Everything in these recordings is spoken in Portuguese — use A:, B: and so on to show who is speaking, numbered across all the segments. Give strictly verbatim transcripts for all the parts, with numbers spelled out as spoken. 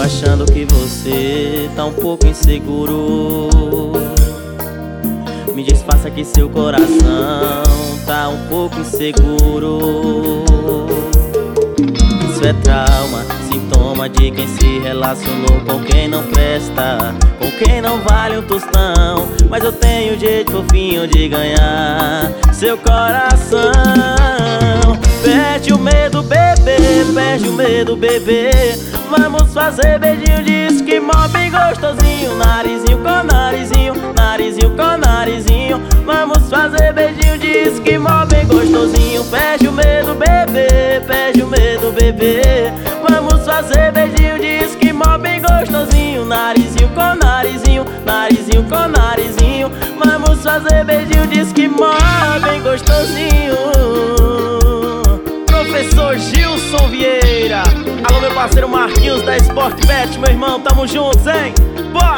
A: achando que você tá um pouco inseguro. Me disfarça que seu coração tá um pouco inseguro. Isso é trauma, sintoma de quem se relacionou com quem não presta, com quem não vale um tostão. Mas eu tenho jeito fofinho de ganhar seu coração. Perde o medo, bebê, perde o medo, bebê. Vamos fazer beijinho de esquimó bem gostosinho. Narizinho com narizinho, narizinho com narizinho. Vamos fazer beijinho de esquimó bem gostosinho. Perde o medo, bebê, perde o medo, bebê. Vamos fazer beijinho de esquimó bem gostosinho. Narizinho com narizinho, narizinho com narizinho. Vamos fazer beijinho de esquimó bem gostosinho. Professor Gilson Vieira. Alô, meu parceiro Marquinhos da Sportbet, meu irmão, tamo juntos, hein? Bora!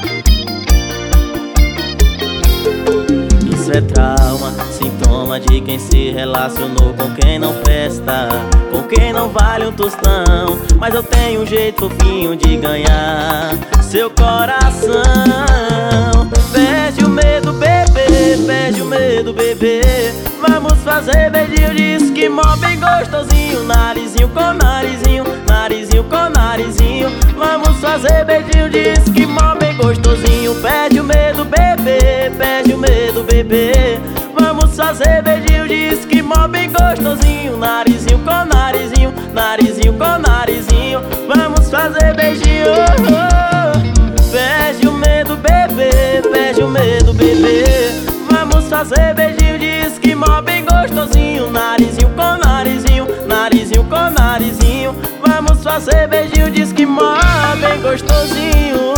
A: Isso é trauma, sintoma de quem se relacionou com quem não presta, com quem não vale um tostão. Mas eu tenho um jeito fofinho de ganhar seu coração. Perde o medo, bebê, perde o medo, bebê. Vamos fazer beijinho de esquimó bem gostosinho. Narizinho com narizinho, narizinho com narizinho. Vamos fazer beijinho de esquimó bem gostosinho. Perde o medo, bebê, perde o medo, bebê. Vamos fazer beijinho de esquimó bem gostosinho. Narizinho com narizinho, narizinho com narizinho. Vamos fazer beijinho. Perde o medo, bebê, perde o medo, bebê. Vamos fazer beijinho de esquimó bem gostosinho. Narizinho com narizinho, narizinho com narizinho. Vamos fazer beijinho de esquimó bem gostosinho.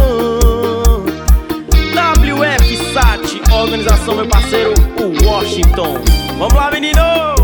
A: W F Sat, organização, meu parceiro, o Washington. Vamos lá, menino!